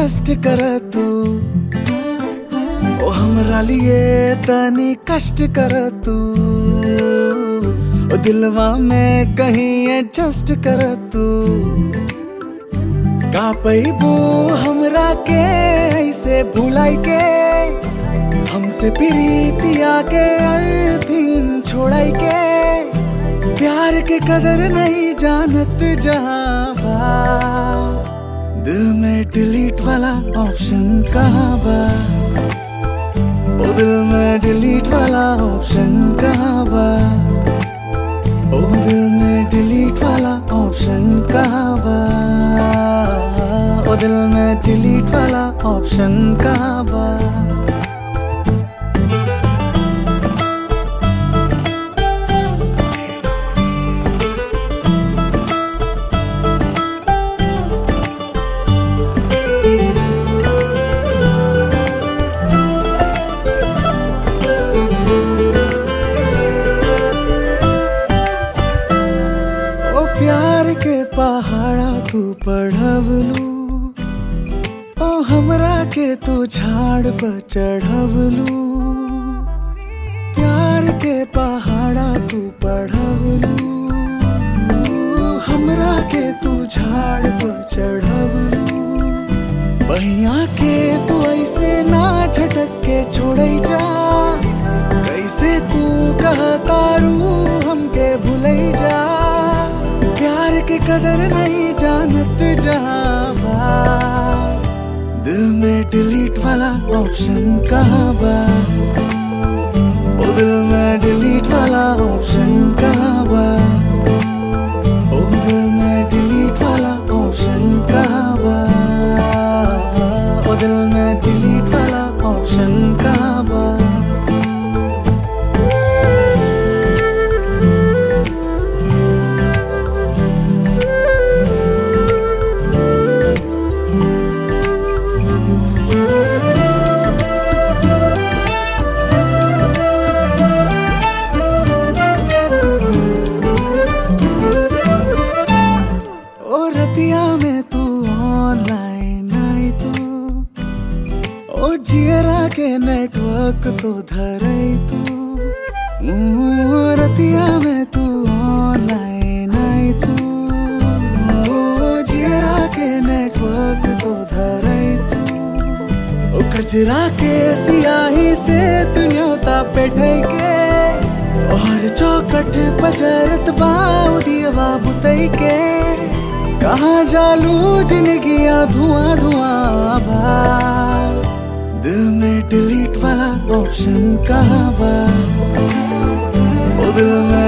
Adjust कर तू, ओ हमरा लिए तनी कष्ट कर तू, ओ दिलवा में कहीं एडजस्ट कर तू। का पैबू हमरा के ऐसे भुलाई के, हमसे प्रीतिया के अर्थिंग छोड़ाई के, प्यार के कदर नहीं जानत जहां बा, दिल में डिलीट वाला ऑप्शन कहाँ बा, ओ दिल में डिलीट वाला ऑप्शन कहाँ बा, ओ दिल में डिलीट वाला ऑप्शन कहाँ बा, ओ दिल में डिलीट वाला ऑप्शन कहाँ बा। प्यार के पहाड़ा तू पढ़वलू, ओ हमरा के तू झाड़ पर चढ़वलू। प्यार के पहाड़ा तू पढ़वलू, हमरा के तू झाड़ पर चढ़वलू। बहिया के तू ऐसे ना झटक के छोड़े जा, कैसे तू कहतारू हमके भूले जा, प्यार के कदर नहीं जानत जहां बा, दिल में डिलीट वाला ऑप्शन कहाँ बा, ओ दिल में डिलीट वाला ऑप्शन कहाँ बा, ओ दिल में डिलीट वाला ऑप्शन कहाँ बा, ओ दिल में डिलीट वाला ऑप्शन कहाँ बा। रतिया में तू ऑनलाइन आई तू, ओ जियरा के नेटवर्क तो धरई तू। रतिया में तू ऑनलाइन आई तू, ओ जियरा के नेटवर्क तो धरई तू। ओ कचरा के सियाही से दुनिया पेटे के, और चौकट पजरत बाऊ दियवा बुतई के, कहाँ जालू जिंदगियां धुआं धुआं बा, दिल में डिलीट वाला ऑप्शन कहाँ बा, ओ दिल में